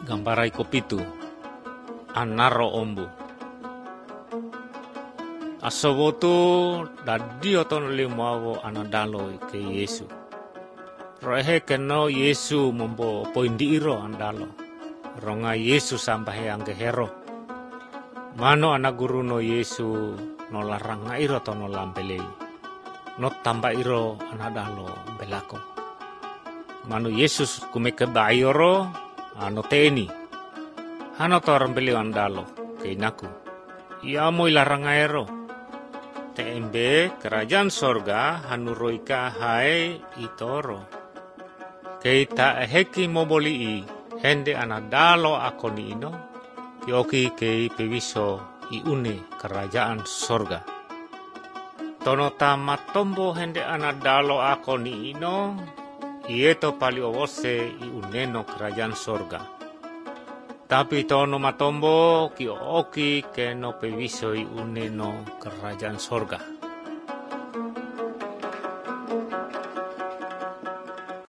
Gambarai kopitu anaro ombu asobotu dadi oton limawo anadalo ke Yesu rohe keno Yesu mombo poindiro andalo ronga Yesu sampai angge hero mano anak guru no Yesu no laranga iro to no lampelei no tamba iro anadalo belako mano Yesus kumeke bayoro ano teni hano to rambeli andalo keinaku ia mo ilaranga ero tembe kerajaan sorga hanuroika hae itoro keita heki moboli hende anadalo akoni ino kioki kei pewiso iune kerajaan sorga tono tamatombo hende anadalo akoni ino ieto pali owose iuneno kerajaan sorga tapi tono matombo ki oki keno pewiso iuneno kerajaan sorga